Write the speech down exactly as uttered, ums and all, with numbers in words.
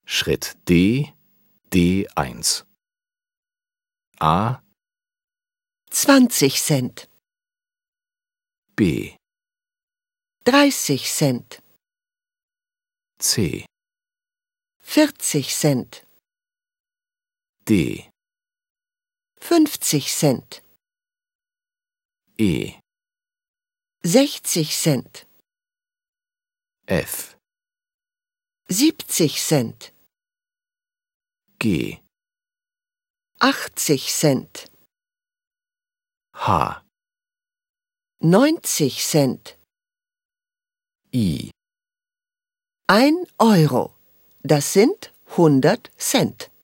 Schritt D, D eins. A, zwanzig Cent, B, dreißig Cent, C, vierzig Cent, D, fünfzig Cent, E, sechzig Cent, F, siebzig Cent, G, achtzig Cent, H, neunzig Cent, I. ein Euro. Das sind hundert Cent.